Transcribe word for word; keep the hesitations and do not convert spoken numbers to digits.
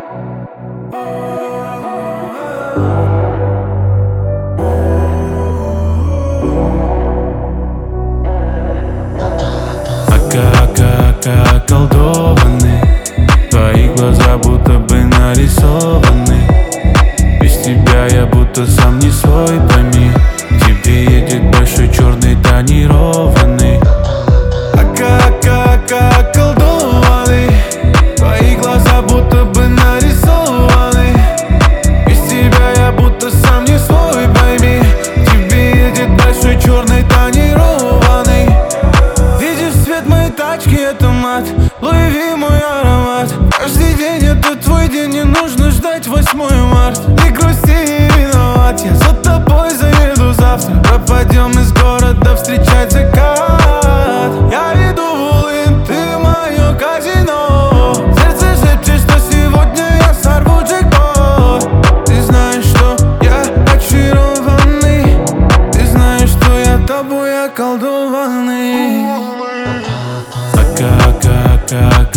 Ака-ака-ака околдованы, твои глаза будто бы нарисованы. Без тебя я будто сам не свой, пойми. К тебе едет большой черный тонированный. Ака-ака-ака околдованы, твои глаза будто бы нарисованы. Без тебя я будто сам не свой, пойми. К тебе едет большой черный тонированный. Видишь свет моей тачки, это мат, Луи Ви мой аромат. Каждый день это твой день, не нужно ждать восьмое марта. Не грусти, не виноват, я за тобой заеду завтра. Пропадем из города встречать закат. Я иду в Улын, ты мое казино. Сердце шепчет, что сегодня я сорву джекпот. Ты знаешь, что я очарованный. Ты знаешь, что я тобой околдованный. Ака-ака-ака